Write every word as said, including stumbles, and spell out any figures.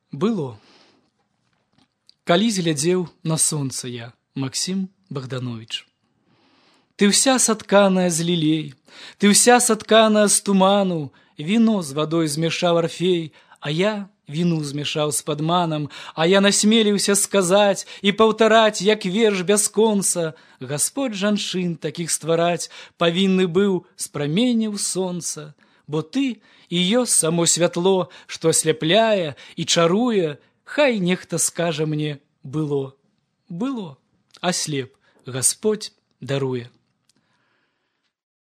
Было. Калісь глядзеў на сонца я, Максім Богданович. Ты вся сотканая з лілей, ты вся сотканая з туману, віно з вадой змешаў Арфей, а я віну змешаў з падманам, а я насмеліўся сказаць і паўтараць, як верш бясконца. Гасподь жанчын такіх ствараць павінны быў з праменяў сонца, бо ты і ёсць само святло, што асляпляе і чаруе. Хай нехта скажа мне: было, было, а слеп Гасподь даруе.